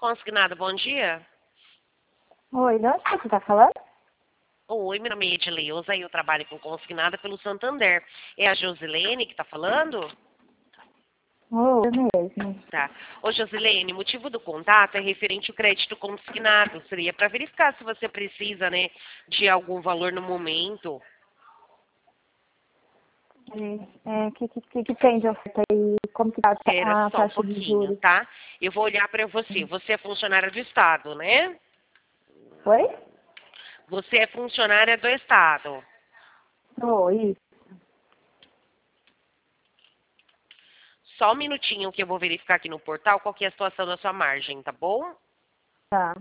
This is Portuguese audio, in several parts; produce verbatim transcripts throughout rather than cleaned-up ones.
Consignado, bom dia. Oi, de onde você está falando? Oi, meu nome é Edileuza e eu trabalho com consignada pelo Santander. É a Josilene que está falando? Oi, eu mesmo. Tá. Ô, Josilene, o motivo do contato é referente ao crédito consignado. Seria para verificar se você precisa, né, de algum valor no momento. É, o que, que, que tem de oferta aí? Como que tá Espera a só um taxa de pouquinho, juros? tá? Eu vou olhar para você. Você é funcionária do Estado, né? Oi? Você é funcionária do Estado. Oi, Só um minutinho que eu vou verificar aqui no portal qual que é a situação da sua margem, tá bom? tá.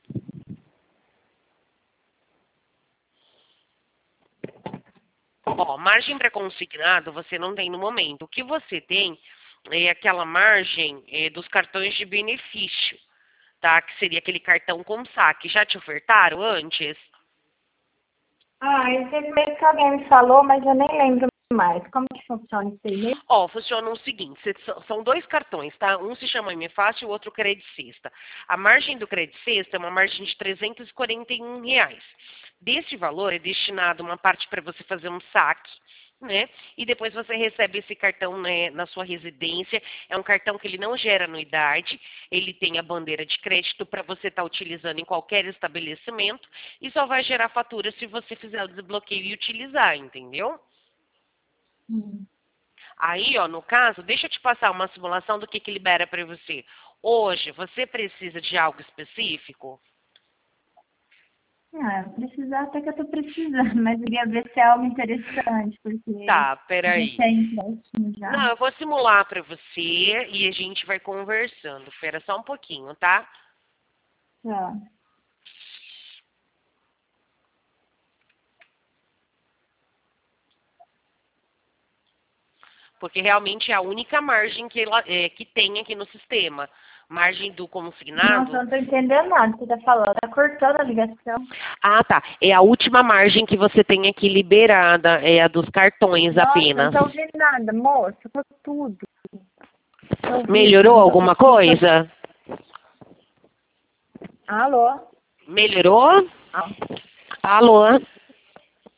Ó, margem para consignado você não tem no momento. O que você tem é aquela margem é, dos cartões de benefício, tá? Que seria aquele cartão com saque. Já te ofertaram antes? Ah, eu teve mesmo que alguém me falou, mas eu nem lembro mais. Como que funciona isso aí mesmo? Ó, funciona o seguinte, cê- são são dois cartões, tá? Um se chama M Fácil e o outro Credit Sexta. A margem do Credit Sexta é uma margem de trezentos e quarenta e um reais. Desse valor é destinado uma parte para você fazer um saque, né? E depois você recebe esse cartão, né, na sua residência. É um cartão que ele não gera anuidade, ele tem a bandeira de crédito para você estar utilizando em qualquer estabelecimento e só vai gerar fatura se você fizer o desbloqueio e utilizar, entendeu? Hum. Aí, ó, no caso, deixa eu te passar uma simulação do que, que libera para você. Hoje, você precisa de algo específico? Ah, precisar até que eu tô precisando, mas eu queria ver se é algo interessante, porque Tá, já peraí. tem empréstimo já. Não, eu vou simular para você e a gente vai conversando. Espera só um pouquinho, tá? Tá. Porque realmente é a única margem que, ela, é, que tem aqui no sistema. Margem do Nossa, eu consignado. não tô entendendo nada do que você tá falando. Tá cortando a ligação. Ah, tá. É a última margem que você tem aqui liberada, é a dos cartões Nossa, não apenas. tô ouvindo nada, moça. Tô tudo. Tô horrível, Melhorou não tô alguma conseguindo. coisa? Alô? Melhorou? Ah. Alô?